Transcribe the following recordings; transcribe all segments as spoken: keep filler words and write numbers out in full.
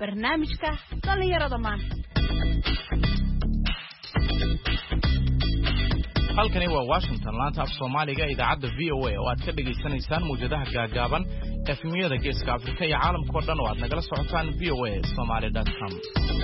barnaamijka dhalinyarada maanta. halkani waa Washington laanta af Soomaaliga idaacadda V O A oo aad ka dhageysanaysaan muujadaha gaagaaban efmiyada Geeska Afrika iyo caalamka oo dhan oo aad nagala socotaan v o a somali dot com.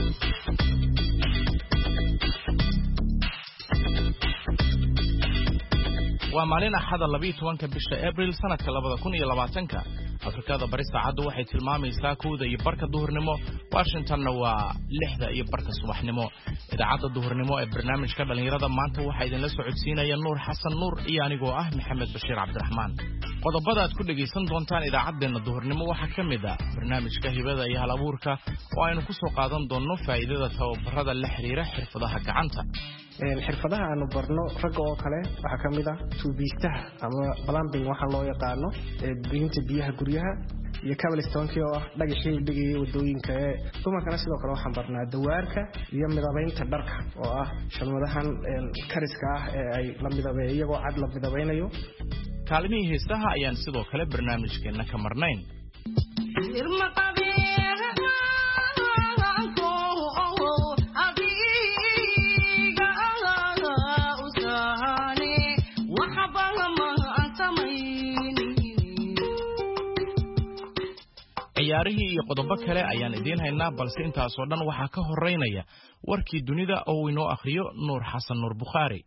waa maalin axad laba iyo tobanka bisha Abriil sanadka labada kun iyo labaatanka. Afrikada bari saacadu waxay tilmaamaysaa kowda iyo barka duhurnimo, Washingtonna waa lixda iyo barka subaxnimo. Idaacadda duhurnimo ee barnaamijka dhalinyarada maanta waxaa idinla socodsiinaya Nuur Xasan Nuur iyo anigoo ah Maxamed Bashiir Cabdiraxmaan. Qodobada aad ku dhageysan doontaan idaacadeena duhurnimo waxaa ka mid ah barnaamijka hibada iyo hal-abuurka oo aynu ku soo qaadan doono faa'iidada tababarada la xiriira xirfadaha gacanta. xirfadaha aanu barno ragga oo kale waxa kamid ah tuubistaha ama plumbing waxa loo yaqaano ee bixinta biyaha guryaha iyo cobblestone oo ah dhagaxii dhigay wadooyinka ee dumarkana sidoo kale waxaan barnaa dawaarka iyo midabaynta dharka oo ah shalmadahan kariska ah ee ay la midabeeyo iyagoo cad la midabeynayo. kaalmihii heesaha ayaan sidoo kale barnaamijkeena ka marnayn. ciyaarihii iyo qodobo kale ayaan idiin haynaa, balse intaas oo dhan waxaa ka horeynaya warkii dunida oo uu inoo akhriyo Nuur Xasan Nuur Bukhari.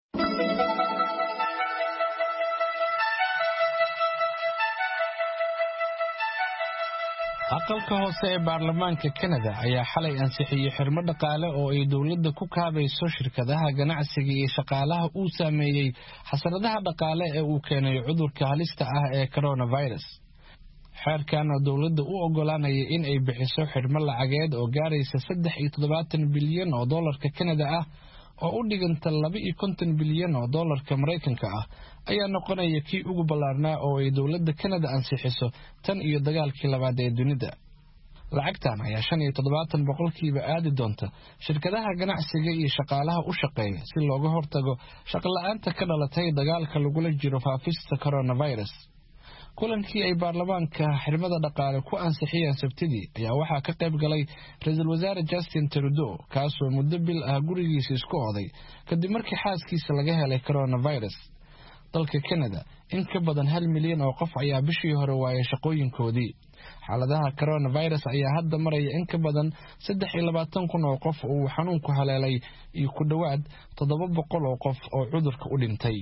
aqalka hoose ee baarlamaanka Canada ayaa xalay ansixiyay xirmo dhaqaale oo ay dawladda ku kaabayso shirkadaha ganacsiga iyo shaqaalaha uu saameeyay xasaradaha dhaqaale ee uu keenay cudurka halista ah ee coronavirus. xeerkan dawladda u ogolaanaya in ay bixiso xirmo lacageed oo gaaraysa saddex iyo toddobaatan bilyan oo dollarka Canada ah oo u dhiganta laba iyo konton bilyan oo dollarka Mareykanka ah ayaa noqonaya kii ugu ballaarnaa oo ay dawladda Canada ansixiso tan iyo dagaalkii labaad ee dunida. lacagtan ayaa shan iyo toddobaatan boqolkiiba aadi doonta shirkadaha ganacsiga iyo shaqaalaha u shaqeeya si looga hortago shaqo la'aanta ka dhalatay dagaalka lagula jiro faafista coronavirus. kulankii ay baarlamaanka xirmada dhaqaale ku ansixiyeen Sabtidii ayaa waxaa ka qayb galay ra'iisul wasaare Justin Trudeau kaasoo muddo bil ah gurigiisa isku oday kadib markii xaaskiisa laga helay coronavirus. dalka Canada in ka badan hal milyan oo qof ayaa bishii hore waayay shaqooyinkoodii. xaaladaha coronavirus ayaa hadda maraya in ka badan saddex iyo labaatan kun oo qof oo xanuunku haleelay iyo ku dhawaad toddoba boqol oo qof oo cudurka u dhintay.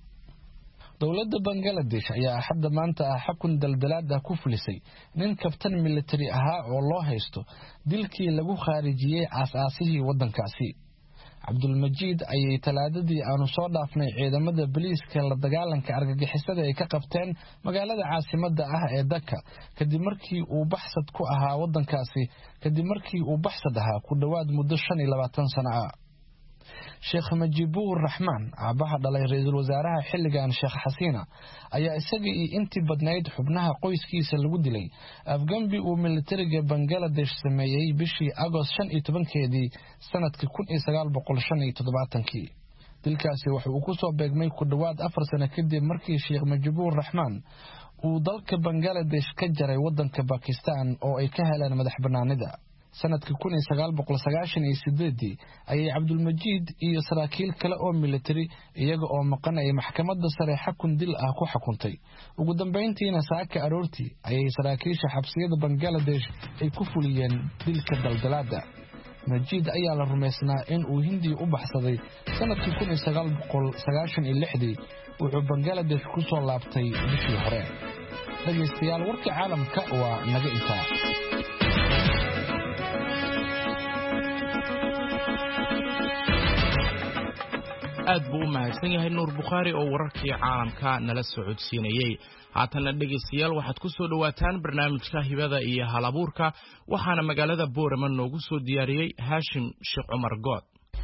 dawladda Bangladesh ayaa hadda maanta ah xukun daldalaad ah ku fulisay nin kabtan military ahaa oo loo haysto dilkii lagu khaarijiyay aasaasihii wadankaasi. Cabdulmajiid ayay talaadadii aanu soo dhaafnay ciidamada booliiska la dagaalanka argagixisada ay ka qabteen magaalada caasimadda ah ee Dhaka kadib markii uu baxsad ku ahaa wadankaasi kadib markii uu baxsad ahaa ku dhawaad muddo shan iyo labaatan sano ah. Sheekh Majibuur Rahmaan aabaha dhalay ra'iisul wasaaraha xilligan Sheekh Xasiina ayaa isaga iyo intii badnayd xubnaha qoyskiisa lagu dilay afgambi uu militariga Bangladesh sameeyay bishii Agost shan iyo tobankeedii sanadka kun iyo sagaal boqol shan iyo toddobaatan-kii. dilkaasi waxa uu ku soo beegmay ku dhawaad afar sano kadib markii Sheekh Majibuur Rahmaan uu dalka Bangladesh ka jaray wadanka Pakistan oo ay ka heleen madaxbannaanida. sanadka kun iyo sagaal boqol sagaashan iyo siddeed ayay Cabdulmajiid iyo saraakiil kale oo military iyaga oo maqanay maxkamadda sare xukun dil ah ku xukuntay. ugu dambeyntiina saaka aroortii ayay saraakiisha xabsiyada Bangladesh ay ku fuliyeen dilka daldalaada. Majiid ayaa la rumaysnaa in uu Hindi u baxsaday sanadkii kun iyo sagaal boqol sagaashan iyo lix wuxuu Bangladesh ku soo laabtay bishii hore. dhageystayaal warka caalamka waa naga intaa. aad buu u mahadsan yahay Nuur Bukhari oo wararkii caalamka nala socodsiinayay. haatana dhageystayaal waxaad ku soo dhawaataan barnaamijka hibada iyo hal-abuurka waxaana magaalada Boorama noogu soo diyaariyay Haashim Sheekh Cumar Good.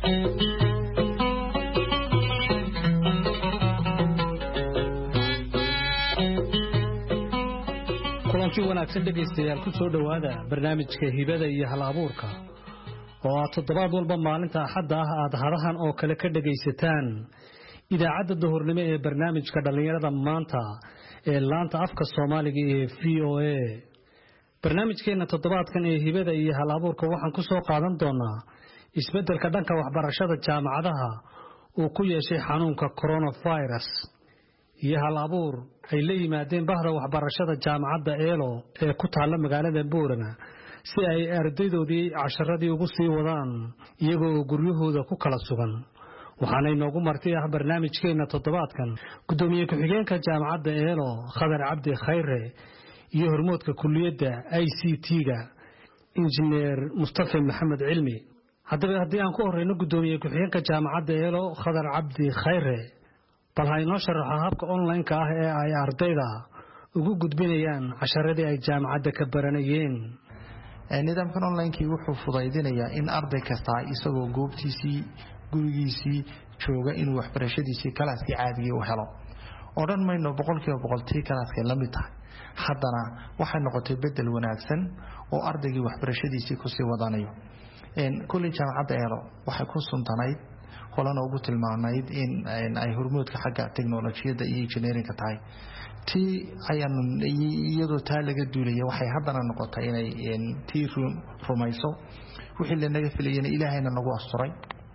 kulantii wanaagsan dhageystayaal ku soo dhawaada barnaamijka hibada iyo hal-abuurka oo toddobaad walba maalinta axadda ah aad hadahan oo kale ka dhagaysataan idaacadda duhurnimo ee barnaamijka dhalinyarada maanta ee laanta afka Soomaaliga ee V O A barnaamijkeena toddobaadkan ee hibada iyo hal-abuurka waxaan ku soo qaadan doonaa isbeddelka dhanka waxbarashada jaamacadaha uu ku yeeshay xanuunka coronavirus iyo hal-abuur ay la yimaadeen bahda waxbarashada jaamacadda eelo ee ku taalla magaalada Boorama si ay ardaydoodii casharadii ugu sii wadaan iyagoo guryahooda ku kala sugan waxaana inoogu marti ah barnaamijkeena toddobaadkan gudoomiye ku-xigeenka jaamacadda eelo Khadar Cabdi Khayre iyo hormoodka kulliyadda I C T-ga injineer Mustafa Maxamed Cilmi haddaba haddii aan ku horeyno gudoomiye ku-xigeenka jaamacadda eelo Khadar Cabdi Khayre bal ha inoo sharaxa habka online-ka ah ee ay ardayda ugu gudbinayaan casharadii ay jaamacadda ka baranayeen nidaamkan online-kii wuxuu fudaydinayaa in arday kasta isagoo goobtiisii gurigiisii jooga inuu waxbarashadiisii kalaaskii caadiga u helo odhan mayno boqolkiiba boqoltii kalaaskay la mid tahay haddana waxay noqotay bedel wanaagsan oo ardaygii waxbarashadiisii kusii wadanayo kulli jaamacadda eelo waxay ku suntanayd holana ugu tilmaamayd in ay hormoodka xagga teknolojiyadda iyo engineerinka tahay tii ayaan iyadoo taa laga duulaya waxay haddana noqotay inay tii rumayso wixii lanaga filayana ilaahayna nagu asturay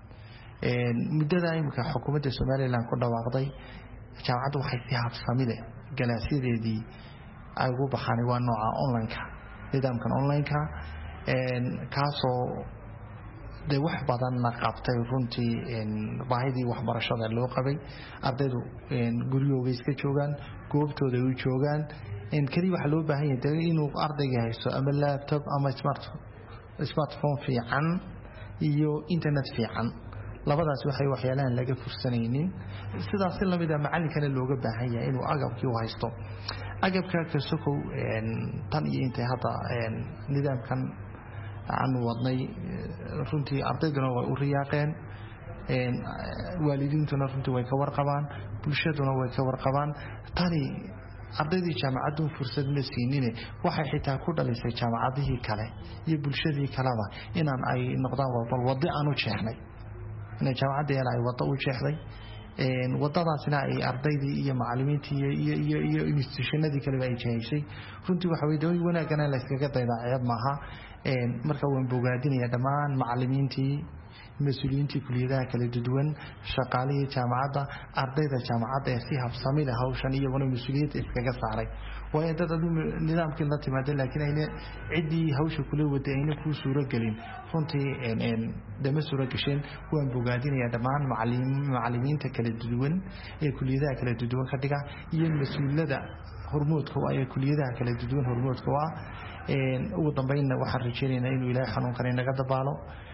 muddada imika xukuumadda Soomaaliland ku dhawaaqday jaamacaddu waxay si habsami leh galaasyadeedii ay ugu baxaan waa nooca online-ka nidaamkan online-ka kaasoo de wax badan la qabtay runtii baahidii waxbarashada loo qabay ardaydu guryahooda iska joogaan goobtooda u joogaan in kaliya waxa loo baahan yahay inuu ardayga haysto ama laptop ama smart smartphone fiican iyo internet fiican labadaas waxay waxyaalaan laga fursanaynin sidaas si lamid ah macallinkana looga baahan yahay inuu agabkii u haysto agabka ka sokow tan iyo intay hadda nidaamkan aan wadnay runtii ardayduna way u riyaaqeen waalidiintuna runtii way ka warqabaan bulshaduna way ka warqabaan tani ardaydii jaamacaddu fursad ma siinine waxay xitaa ku dhalisay jaamacadihii kale iyo bulshadii kaleba inaan ay noqdaan bal wadi aan u jeexnay inay jaamacadda ay wada u jeexday wadadaasina ay ardaydii iyo macallimiintii iyo iyo iyo institutionadii kale ay jeexisay runtii waxa weey wanaagana la iskaga daydaacad maaha marka waan bogaadinayaa dhammaan macallimiintii mas'uuliyiintii kulliyadaha kala duwan shaqaalihii jaamacadda ardayda jaamacadda ee si habsami leh hawshan iyaguna mas'uuliyad iskaga saaray waa dad nidaamkii la timaada laakiin ayna cidii hawsha kula waday ayna ku suura galin runtii een dama suura gashin waan bogaadinayaa dhammaan macallimiinta kala duwan ee kulliyadaha kala duwan ka dhiga iyo mas'uuliyadda hormoodka ay kulliyadaha kala duwan hormoodka waa een ugu dambeynna waxaan rajaynaynaa inuu Ilaahay xanuunkan inaga dabaalo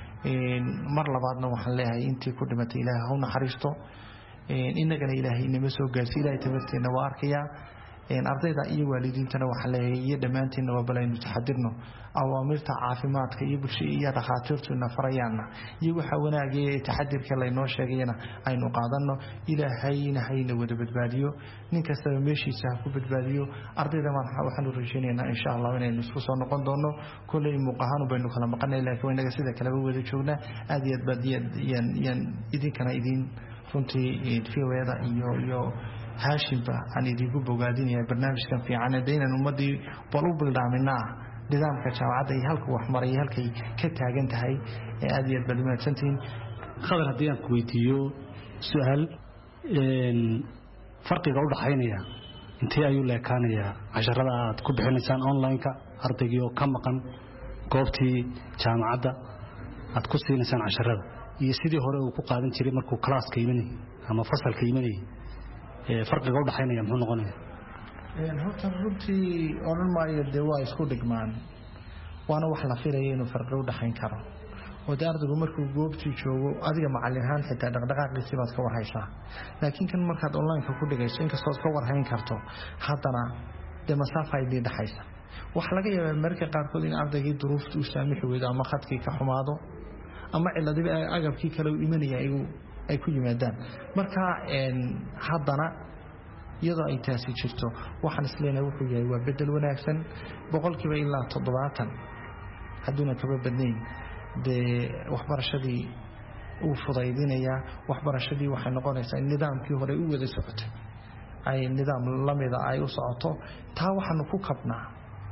mar labaadna waxaan leeyahay intii ku dhimatay Ilaahay ha u naxariisto innagana Ilaahay inama soo gaarsiin Ilaahay tabarteena waa arkaya ardayda iyo waalidiintana waxaan leeyahay iyo dhamaantiin waa balaynu taxadirno awaamirta caafimaadka iyo bulshada iyo dhaqaatiirtuna farayaana iyo waxa wanaagay taxadirka la inoo sheegayna aynu qaadano Ilaahayna hayna wada badbaadiyo nin kasta meeshiisa ku badbaadiyo ardayda waxaan u rajaynaynaa insha Allah inaynu isku soo noqon doono kulay muuqahan baynu kala maqanay laakiin inaga sida kale wada joognaa aad iyo aad yan yan idinkana idin runtii fiirada iyo iyo haashimba aan idinku bogaadinaya barnaamijkan fiican deeynaan ummadii bal u bildaaminaa nidaamka jaamacadda iyo halka wax maray halkay ka taagan tahay ee aad iyo aad badmaadsantiin Khadar haddii aan ku weydiiyo su'aal een farqiga u dhaxaynaya intee ayuu leekaanayaa casharada aad ku bixinaysaan online-ka ardaygii oo ka maqan goobtii jaamacadda aad ku siinaysaan casharada iyo sidii hore uu ku qaadan jiray markuu class-ka imanay ama fasalka imanay farqiga u dhaxaynaya muxuu noqonayaa een horta runtii oran maayo de waa isku dhigmaan waana wax la filayo inuu farqi u dhaxayn karo oo ardaygu markuu goobtii joogo adiga macallin ahaan xitaa dhaqdhaqaaqiisa baad ka warhaysaa laakiin kan markaad online-ka ku dhigayso inkastoo aad ka warhayn karto haddana de masaafo ay dhaxaysa wax laga yaabaa marka qaarkood in ardaygii duruuftu u saamixi weydo ama khadkii ka xumaado ama ciladii agabkii kale u imanaya ay ku yimaadaan marka een haddana iyadoo ay taasi jirto waxaan isleenahay wuxuu yahay waa bedel wanaagsan boqolkiiba ilaa toddobaatan hadduna kaba badnayn de waxbarashadii uu fudaydinaya waxbarashadii waxay noqonaysaa in nidaamkii hore u wada socotay ay nidaam lamida ay u socoto taa waxaanu ku kabnaa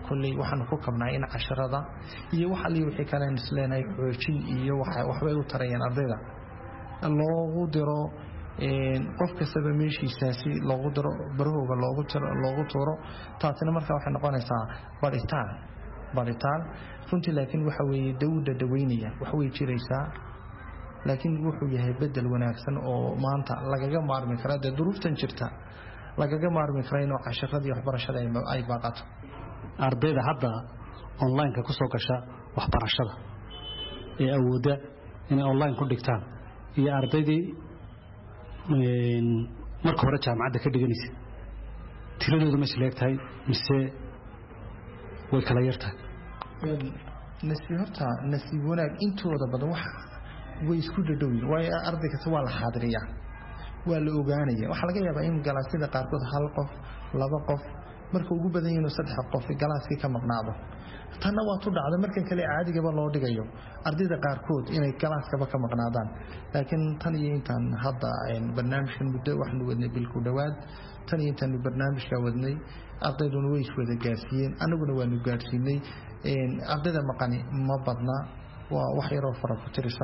kulli waxaan ku kabnaa in casharada iyo waxa li wixii kale isleenay xoojin iyo waxa waxbay u tarayeen ardayda loogu diro een qof kastaba meeshiisaasi loogu diro barahooga loogu tiro loogu tuuro taasina markaa waxay noqonaysaa baritaan baritaan runtii laakiin waxa weeye dawladda daweynaya wax way jiraysaa laakiin wuxuu yahay bedel wanaagsan oo maanta lagaga maarmi karo de duruuftan jirta lagaga maarmi karo inuu casharadii waxbarashada ay baaqato ardayda hadda online ka soo gasha waxbarashada ee awooda inay online ku dhigtaan iyo ardaydii marka hore jaamacadda ka dhiganaysa tiradoodu ma isleegtahay mise way kala yartahay nasiib horta nasiib wanaag intooda badan wax way isku dhadhowin waayo arday kasta waa la xaadiriyaa waa la ogaanaya waxa laga yaabaa in galaasyada qaarkood hal qof laba qof marka ugu badan yahay saddex qof galaaskii ka maqnaado tanna waa tu dhacda markan kale caadigaba loo dhigayo ardayda qaarkood inay galaaskaba ka maqnaadaan laakiin tan iyo intaan hadda barnaamijkan muddo waxaanu wadnay bil ku dhawaad tan iyo intaan barnaamijka wadnay ardayduna way iswada gaarsiiyeen anaguna waanu gaarsiinay ardayda maqani ma badna waa wax yaroo fara ku tirisa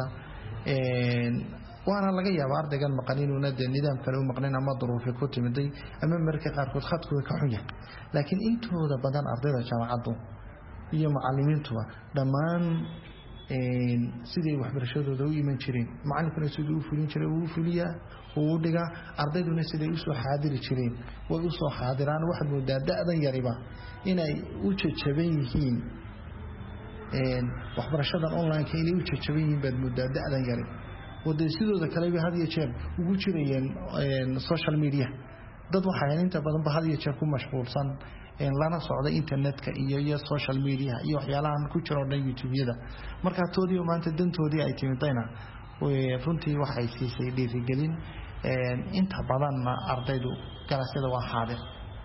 waana laga yaabaa ardaygan maqan inuuna de nidaam kale u maqnayn ama duruufi ku timiday ama marka qaarkood khadkooda ka xun yahay laakiin intooda badan ardayda jaamacaddu iyo macallimiintuba dhammaan sidii waxbarashadooda u iman jireen macallinkuna sidii u fulin jiray uu fuliyaa uu dhigaa ardayduna sidii u soo xaadiri jireen way u soo xaadiraan waxa moodaa da'dan yariba inay u jajaban yihiin waxbarashadan online ka inay u jajaban yihiin baad moodaa da'dan yari wada sidooda kale bay had iyo jeer ugu jirayeen social media dad waxay inta badan ba had iyo jeer ku mashquulsan in lana socda internetka iyo iyo social media iyo waxyaalahan ku jira dhan YouTube-yada marka toodii maanta dantoodii ay timidayna way runtii waxay siisay dhiirigelin inta badan ardaydu galaasyada waa xaadir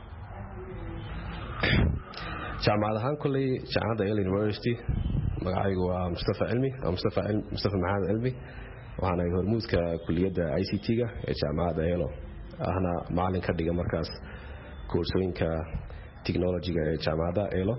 jaamacadahan kulli jaamacadda Yale University magacaygu waa Mustafa Cilmi waa Mustafa Mustafa Maxamed Cilmi waxaan ahay hormuudka kulliyadda I C T-ga ee jaamacadda Yale ahna macallin ka dhiga markaas koorsooyinka technology-ga ee jaamacadda Yale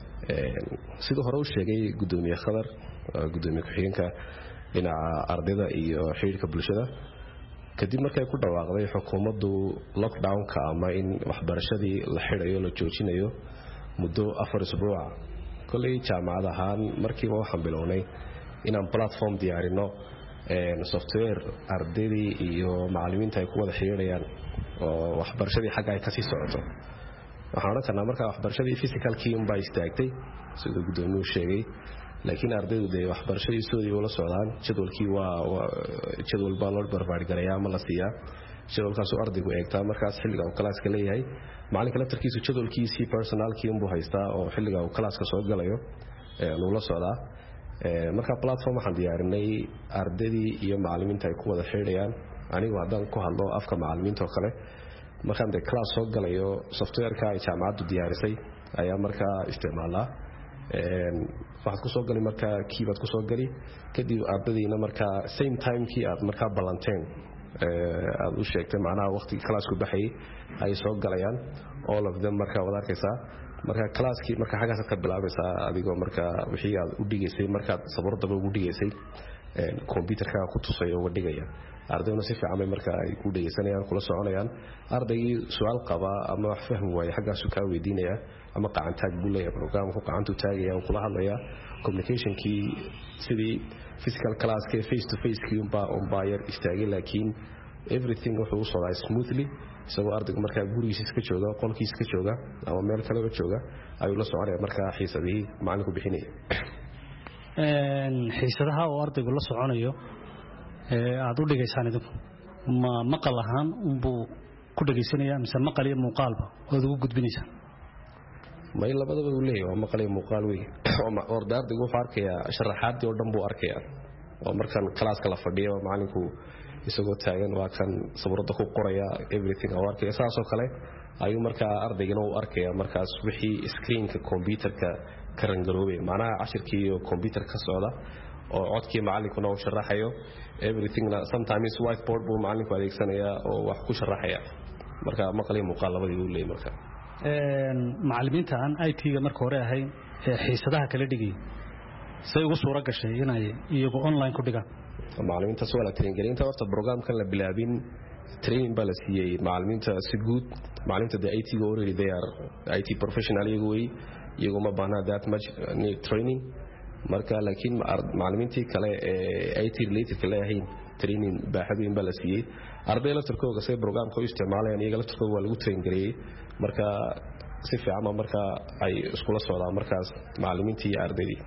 sidoo hore u sheegay gudoomiye Khadar gudoomiye ku-xigeenka dhinaca ardayda iyo xiriirka bulshada kadib markay ku dhawaaqday xukuumaddu lockdown-ka ama in waxbarashadii la xidhayo la joojinayo muddo afar isbuuc kulli jaamacadahan markiiba waxaan bilownay inaan platform diyaarino software ardaydii iyo macallimiinta ay ku wada xiriirayaan oo waxbarashadii xagga ay ka sii socoto waxaan oran karnaa markaa waxbarashadii physicalkii unbaa istaagtay siduu gudoomiyuhu sheegay laakiin ardaydu dee waxbarashadii soodii ula socdaan jadwalkii waa jadwal baa loo barbaargarayaa ama la siiyaa jadwalkaasuu ardaygu eegtaa markaas xilliga uu kalaaska leeyahay macallinka laftarkiisu jadwalkiisii personalkii unbuu haystaa oo xilliga uu kalaaska soo galayo nuu la socdaa marka platform waxaan diyaarinay ardaydii iyo macallimiinta ay ku wada xiriirayaan anigu haddaan ku hadlo afka macallimiinta oo kale markaan dee class soo galayo softwareka ay jaamacaddu diyaarisay ayaa markaa isticmaalaa waxaad ku soo gali markaa kiibaad ku soo gali kadib ardaydiina markaa same timekii aad markaa ballanteen aad u sheegtay macnaha waqtigii classku baxayay ay soo galayaan all of them markaa wada arkaysaa marka classkii marka xagaasaad ka bilaabaysaa adigoo markaa wixii aad u dhigaysay markaad sabuuradaba ugu dhigaysay computerka ku tusay oo dhigaya ardayna si fiican bay markaa ay ku dhageysanayaan kula soconayaan ardaygii su'aal qaba ama wax fahmi waaya xaggaas ka weydiinaya ama qacan taag buu leeyahay programku qacantu taagaya oo kula hadlaya communicationkii sidii physical classkii face to face kii unbaa unbaa yar istaagay laakiin everything wuxuu u socdaa smoothly isagoo ardaygu markaa gurigiisa iska jooga qolkiisa iska jooga ama meel kaleba jooga ayuu la soconaya markaa xiisadihii macallinku bixinaya xiisadaha oo ardaygu la soconayo ee aad u dhigaysaan idinku ma maqal ahaan unbuu ku dhageysanaya mise maqal iyo muuqaalba oo ugu gudbinaysaa may labadaba uu leeyahay waa maqal iyo muuqaal weey oo ardaygu wuxuu arkayaa sharaxaadii oo dhan buu arkayaa oo markan classka la fadhiyo macallinku isagoo taagan waa kan sabuurada ku qoraya everything oo arkaya saasoo kale ayuu markaa ardaygana u arkaya markaas wixii screenka computerka ka rangaroobay macnaha cashirkii iyo computer ka socda oo codkii macallinkuna uu sharaxayo everything sometimes whiteboard buu macallinku adeegsanaya oo wax ku sharaxaya marka maqal iyo muuqaal labadii uu leeyahay marka een macallimiinta aan I T-ga marka hore ahayn ee xiisadaha kala dhigay say ugu suura gashay inay iyagu online ku dhigaan macallimiinta soo la train gareynta horta programkan la bilaabin training baa la siiyey macallimiinta si guud macallimiinta I T-ga already they are I T professional iyagu way iyagu ma baahna that much need training marka laakiin macallimiintii kale ee I T related kale ahayn training baaxad weyn baa la siiyey arday la turkooga say programka u isticmaalayaan iyaga la turkooga waa lagu train gareeyay marka si fiican marka ay iskula socdaan markaas macallimiintii iyo ardaydii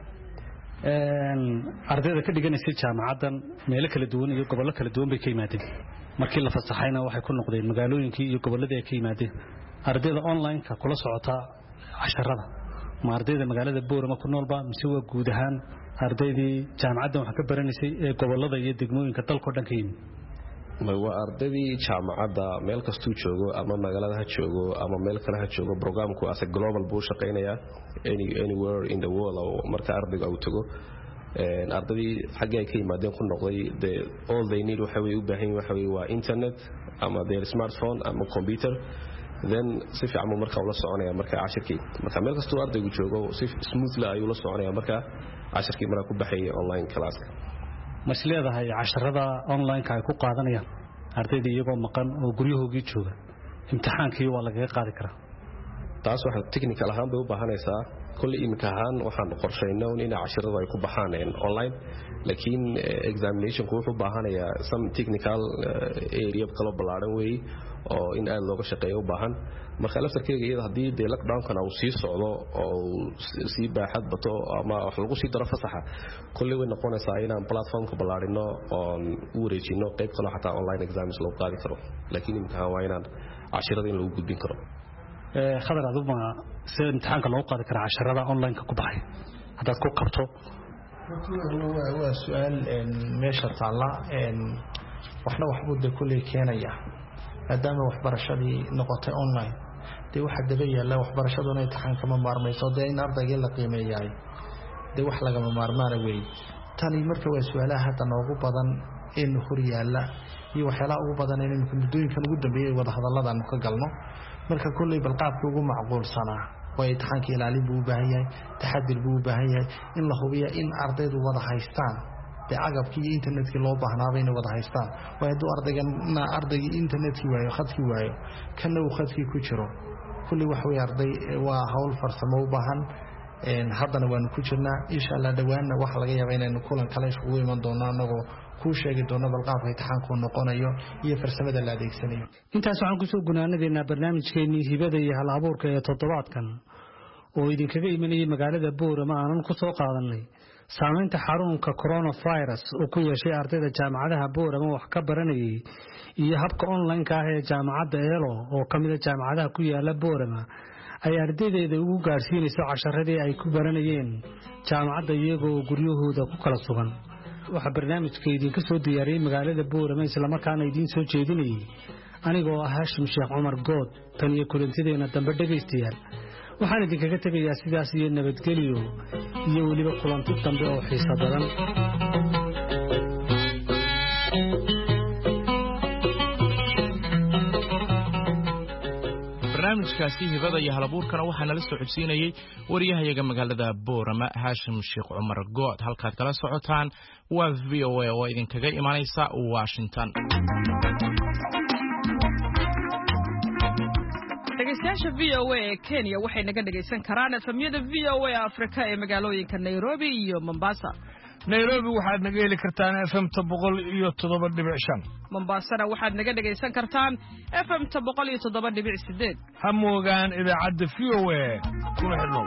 een ardayda ka dhiganaysa jaamacadan meelo kala duwan iyo gobollo kala duwan bay ka yimaadeen markii la fasaxayna waxay ku noqdeen magaalooyinkii iyo gobolladii ay ka yimaadeen ardayda online ka kula socota casharada ma ardayda magaalada Boorama ku noolba mise waa guud ahaan ardaydii jaamacadan wax ka baranaysay ee gobollada iyo degmooyinka dalka dhan ka yimid ma waa ardaydii jaamacada meel kastuu joogo ama magaalada ha joogo ama meel kale ha joogo programku as a global buu shaqeynaya any anywhere in the world oo marka ardaygu uu tago een ardaydii xagga ay ka yimaadeen ku noqday the all they need waxa way u baahan waxa way waa internet ama their smartphone ama computer then si fiican marka uu la soconaya marka cashirkii marka meel kastuu ardaygu joogo si smoothly ayuu la soconaya marka cashirkii marka ku baxay online classka mas leedahay casharada online ka ay ku qaadanayaan ardayda iyagoo maqan oo guryahoogii jooga imtixaankii waa laga qaadi karaa taas waxa technical ahaan bay u baahanaysaa kulli imka ahaan waxaan qorsheynaa in casharada ay ku baxaan online laakiin examination ku wuxuu baahanayaa some technical area kala balaaran way oo in aad looga shaqeeyo u baahan marka laftarkeega iyada hadii de lockdown kana uu sii socdo oo si baaxad bato ama wax lagu sii daro fasaxa kulli way noqonaysaa inaan platformka balaarino oo u wareejino qayb kale xataa online exams loo qaadi karo laakiin imtixaan waa inaan casharada in lagu gudbin karo ee khadar aduma si imtixaanka loo qaadi karo casharada online ka ku baxay hadaad ku qabto waa su'aal meesha taala waxna waxbuu de kulli keenaya maadaama waxbarashadii noqotay online dee waxa daba yaala waxbarashaduna imtixaan kama maarmayso dee in ardayga la qiimeeyay dee wax laga maarmaan weey tani marka waa su'aalaha hadda noogu badan in hor yaala iyo waxyaalaha ugu badan in muddooyinkan ugu dambeeyay wada hadaladan ka galno marka kulli balqaabka ugu macquulsanaa way imtixaanka ilaalin buu u baahan yahay taxadir buu u baahan yahay in la hubiyo in ardaydu wada haystaan agabkii internetkii loo baahnaa inay wada haystaan way haduu ardayga ardayga internetkii waayo khadkii waayo kana uu khadkii ku jiro kulli wax way arday waa hawl farsamo u baahan een haddana waan ku jirnaa insha Allah dhawaana wax laga yaabaa inaynu kulan kale isugu iman doono anagoo ku sheegi doono balqaabka imtixaanku noqonayo iyo farsamada la adeegsanayo intaas waxaan ku soo gunaanadeena barnaamijkeennii hibada iyo hal abuurka ee toddobaadkan oo idinkaga imanayay magaalada Boorama aanan ku soo qaadanay saamaynta xarunka coronavirus oo ku yeeshay ardayda jaamacadaha Boorama wax ka baranayay iyo habka online ka ah ee jaamacadda Eelo oo kamid ah jaamacadaha ku yaala Boorama ay ardaydeeda ugu gaarsiinayso casharadii ay ku baranayeen jaamacadda iyagoo guryahooda ku kala sugan waxa barnaamijka idinka soo diyaariyay magaalada Boorama isla markaana idin soo jeedinayay anigoo ah Hashim Sheekh Umar Good tan iyo kulantideena dambe dhageystayaal waxaan idinkaga tagayaa sidaas iyo nabadgelyo iyo waliba kulanti dambe oo xiiso badan barnaamijkaasi hibada iyo halabuurkana waxaa nala soo codsiinayay wariyahayaga magaalada Boorama Hashim Sheekh Umar Good halkaad kala socotaan waa V O A oo idinkaga imanaysa Washington dhegeystayaasha V O A ee Kenya waxay naga dhageysan karaan efemyada V O A Afrika ee magaalooyinka Nairobi iyo Mombasa. Nairobi waxaad naga heli kartaan F M boqol iyo toddoba dhibic shan. Mombasana waxaad naga dhageysan kartaan F M boqol iyo toddoba dhibic sideed. Ha moogaan idaacadda V O A kuna xidhnow.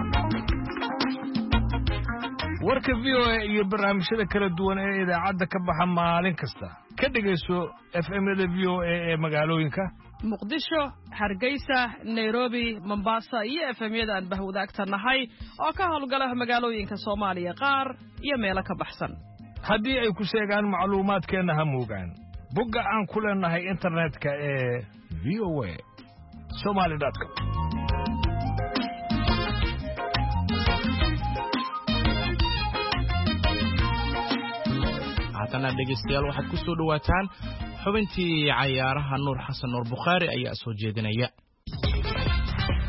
warka V O A iyo barnaamijyada kala duwan ee idaacadda ka baxa maalin kasta ka dhageyso F M-yada V O A ee magaalooyinka Muqdisho, Hargeysa, Nairobi, Mombasa iyo F M-yada aan bahwadaagta nahay oo ka howlgala magaalooyinka Soomaaliya qaar iyo meelo ka baxsan. haddii ay ku sheegaan macluumaadkeena ha moogaan bogga aan ku leenahay internetka ee v o a somali dot com haddana dhegeystayaal waxaad ku soo dhawaataan xubintii cayaaraha Nuur Xasan Nuur Bukhaari ayaa soo jeedinaya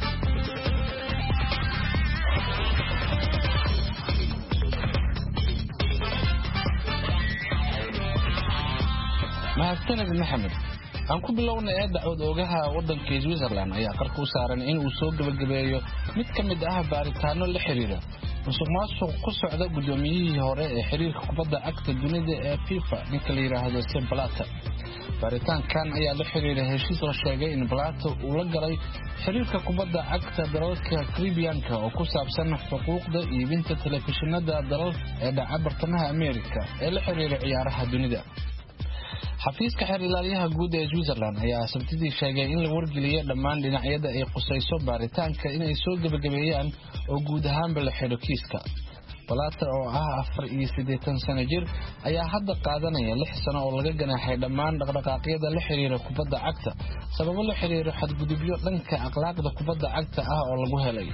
mahadsanid maxamed. aan ku bilownay ee dacwad oogaha waddanka Switzerland ayaa qarka u saaran in uu soo gabagabeeyo mid ka mid ah baaritaano la xiriira musuqmaasuq ku socda gudoomiyihii hore ee xiriirka kubadda cagta dunida ee FIFA ninka la yiraahdo Sepp Blatter. baaritaankan ayaa la xiriiray heshiis la sheegay in Blatter uu la galay xiriirka kubadda cagta dalalka Caribbean-ka oo ku saabsan xuquuqda iibinta telefishinada dalal ee dhaca bartamaha Amerika ee la xiriira ciyaaraha dunida. xafiiska xeer ilaaliyaha guud ee Switzerland ayaa sabtidii sheegay in la wargeliyay dhammaan dhinacyada ay qusayso baaritaanka inay soo gabagabeeyaan oo guud ahaanba la xidho kiiska. Blatter oo ah afar iyo siddeetan sano jir ayaa hadda qaadanaya lix sano oo laga ganaaxay dhammaan dhaqdhaqaaqyada la xiriira kubadda cagta sababo la xiriira xadgudubyo dhanka akhlaaqda kubadda cagta ah oo lagu helay.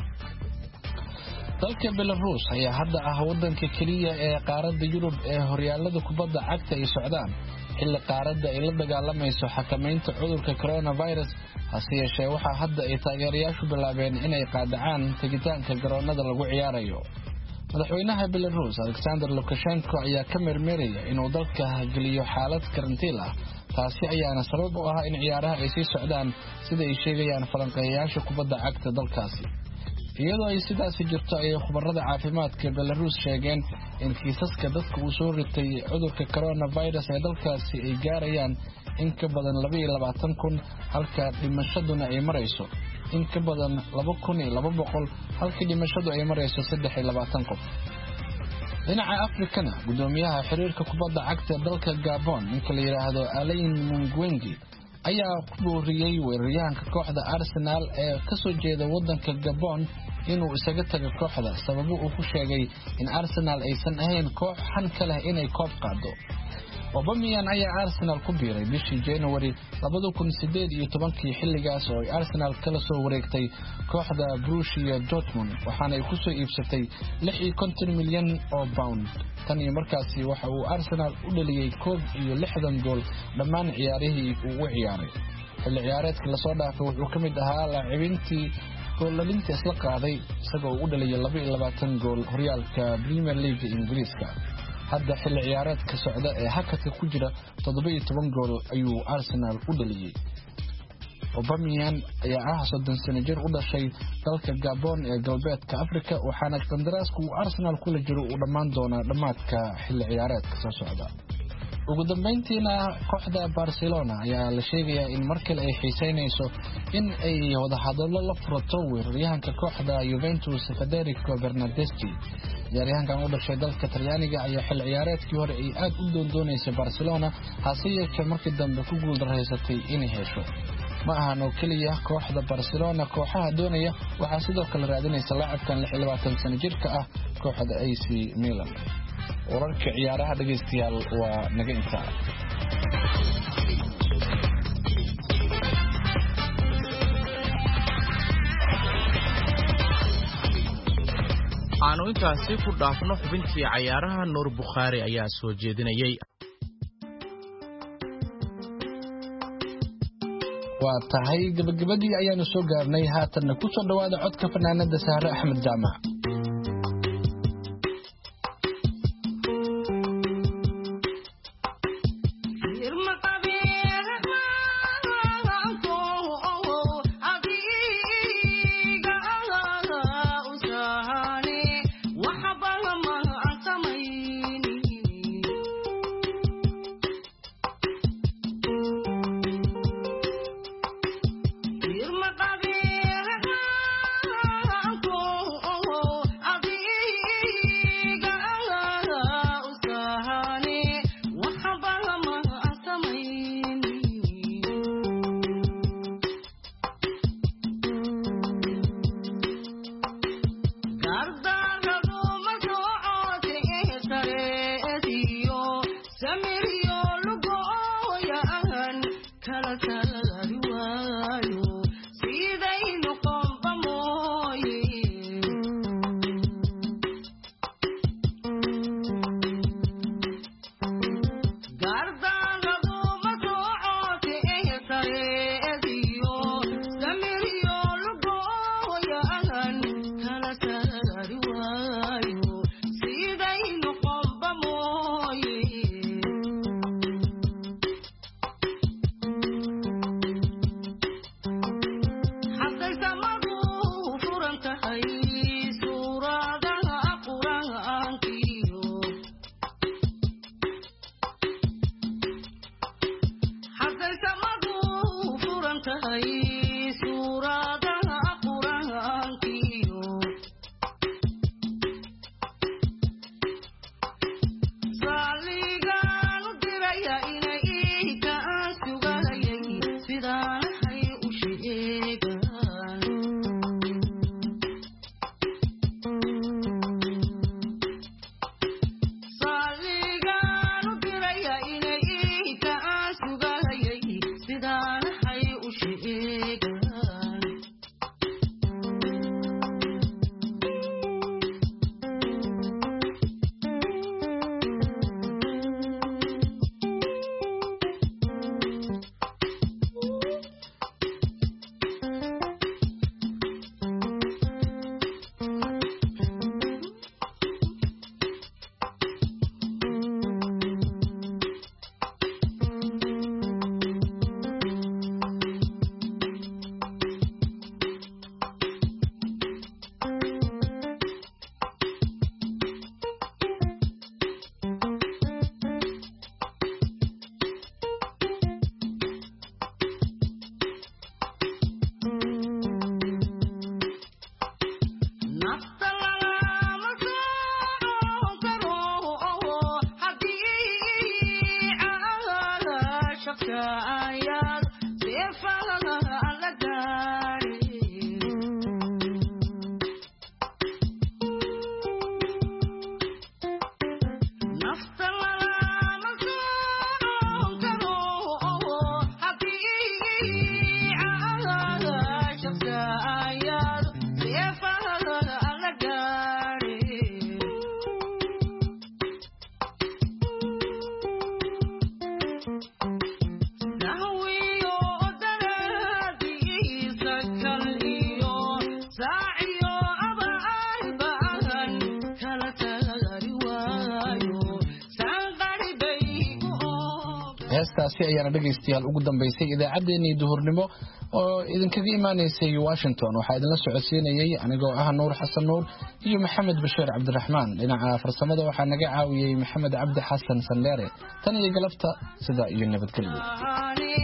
dalka Belarus ayaa hadda ah waddanka kaliya ee qaaradda Yurub ee horyaalada kubadda cagta ay socdaan xilli qaaradda ay la dagaalamayso xakamaynta cudurka coronavirus. hase yeeshee waxaa hadda ay taageerayaashu bilaabeen inay qaadacaan tegitaanka garoonada lagu ciyaarayo. madaxweynaha Belarus Alexander Lukashenko ayaa ka mermeraya inuu dalka geliyo xaalad karantiil ah, taasi ayaana sabab u ah in ciyaaraha ay sii socdaan sida ay sheegayaan falanqeeyayaasha kubadda cagta dalkaasi. iyadoo ay sidaas jirto ay khubarada caafimaadka Belarus sheegeen in kiisaska dadka uu soo ritay cudurka coronavirus ee dalkaasi ay gaarayaan in ka badan laba iyo labaatan kun halka dhimashaduna ay marayso in ka badan laba kun iyo laba boqol halka dhimashadu ay marayso saddex iyo labaatan qof. dhinaca Afrikana gudoomiyaha xiriirka kubadda cagta dalka Gabon ninka la yiraahdo Alain Mungwengi ayaa ku booriyay weeraryahanka kooxda Arsenal ee ka soo jeeda waddanka Gabon inuu isaga tago kooxda sababo uu ku sheegay in Arsenal aysan ahayn koox xan ka leh inay koob qaado. Aubameyang ayaa Arsenal ku biiray bishii January laba kun iyo siddeed iyo toban xilligaas oo ay Arsenal kala soo wareegtay kooxda Borussia Dortmund waxaana ay ku soo iibsatay lix iyo konton milyan oo pound. tan iyo markaasi waxa uu Arsenal u dhaliyay koob iyo lixdan gool dhammaan ciyaarihii uu u ciyaaray. xilli ciyaareedka la soo dhaafay wuxuu ka mid ahaa laacibintii goollalinta isla qaaday isagoo u dhaliyay laba iyo labaatan gool horyaalka Premier League Ingiriiska. hadda xilli ciyaareedka socda ee hakadka ku jira toddoba iyo toban gool ayuu Arsenal u dhaliyay. Aubameyang ayaa ah soddon sano jir u dhashay dalka Gabon ee galbeedka Afrika waxaana qandaraaska uu Arsenal kula jiro uu dhammaan doonaa dhamaadka xilli ciyaareedka soo socda. ugu dambeyntiina kooxda Barcelona ayaa la sheegayaa in markale ay xiiseynayso in ay wada hadallo la furto weeraryahanka kooxda Juventus Federico Bernardeschi. ciyaaryahankan u dhashay dalka Talyaaniga ayaa xilli ciyaareedkii hore ay aad u doondoonaysa Barcelona hase yeeshee markii dambe ku guuldareysatay inay hesho. ma ahan oo kaliya kooxda Barcelona kooxaha doonaya waxaa sidoo kale raadinaysa laacibkan lix iyo labaatan sano jirka ah kooxda A C Milan. wararka ciyaaraha dhageystayaal waa naga intaa. aanu intaasi ku dhaafno xubintii ciyaaraha Nuur Bukhaari ayaa soo jeedinayay. waa tahay gabagabadii ayaanu soo gaarnay haatanna ku soo dhawaada codka fanaanada Sahra Axmed Jaamac. heestaasi ayaana dhegaystayaal ugu dambaysay idaacaddeenii duhurnimo oo idinkaga imaanaysay Washington waxaa idinla socodsiinayay anigoo ah Nuur Xasan Nuur iyo Maxamed Bashiir Cabdiraxmaan dhinaca farsamada waxaa naga caawiyay Maxamed Cabdi Xasan Sandere tan iyo galabta sida iyo nabadgelyo